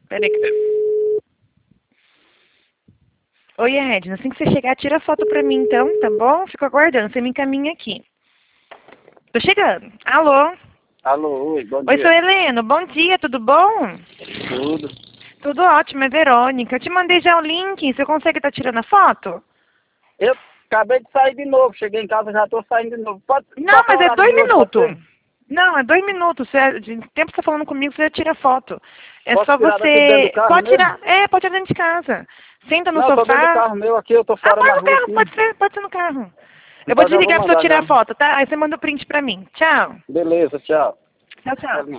Peraí que... Oi, Edna. Assim que você chegar, tira a foto pra mim, então, tá bom? Fico aguardando. Você me encaminha aqui. Tô chegando. Alô? Alô, oi, bom Oi, dia. sou Helena. Bom dia, tudo bom? Tudo. Tudo ótimo, é Verônica. Eu te mandei já o link. Você consegue estar tirando a foto? Eu acabei de sair de novo, cheguei em casa, já tô saindo de novo. Não, Qual que é o mas é horário 2 de hoje? Pode minutos. ser? Não, é 2 minutos. De tempo que você tá falando comigo, você já tira foto. É Posso só tirar daqui dentro do você... carro Pode mesmo? tirar. Pode tirar dentro de casa. Senta no Não, eu tô dentro do sofá. carro meu aqui, eu tô Ah, fora põe na no rua carro. aqui. Pode ser no carro. Eu vou Então já vou desligar pra você mandar tirar já. a foto, tá? Aí você manda o print pra mim. Tchau. Beleza, tchau. Tchau, tchau.